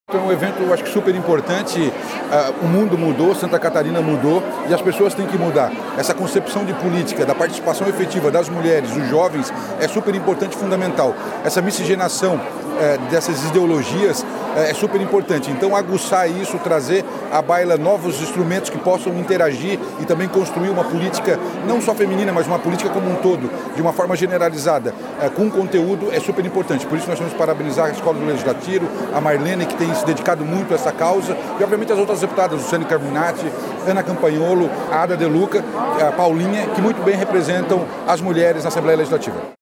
É um evento, eu acho que super importante. O mundo mudou, Santa Catarina mudou e as pessoas têm que mudar. Essa concepção de política, da participação efetiva das mulheres, dos jovens, é super importante e fundamental. Essa miscigenação dessas ideologias é super importante. Então, aguçar isso, trazer à baila novos instrumentos que possam interagir e também construir uma política, não só feminina, mas uma política como um todo, de uma forma generalizada, com conteúdo, é super importante. Por isso, nós temos que parabenizar a Escola do Legislativo, a Marlene, que tem se dedicado muito a essa causa, e, obviamente, as outras deputadas, Luciane Carminati, Ana Campagnolo, a Ada De Luca, a Paulinha, que muito bem representam as mulheres na Assembleia Legislativa.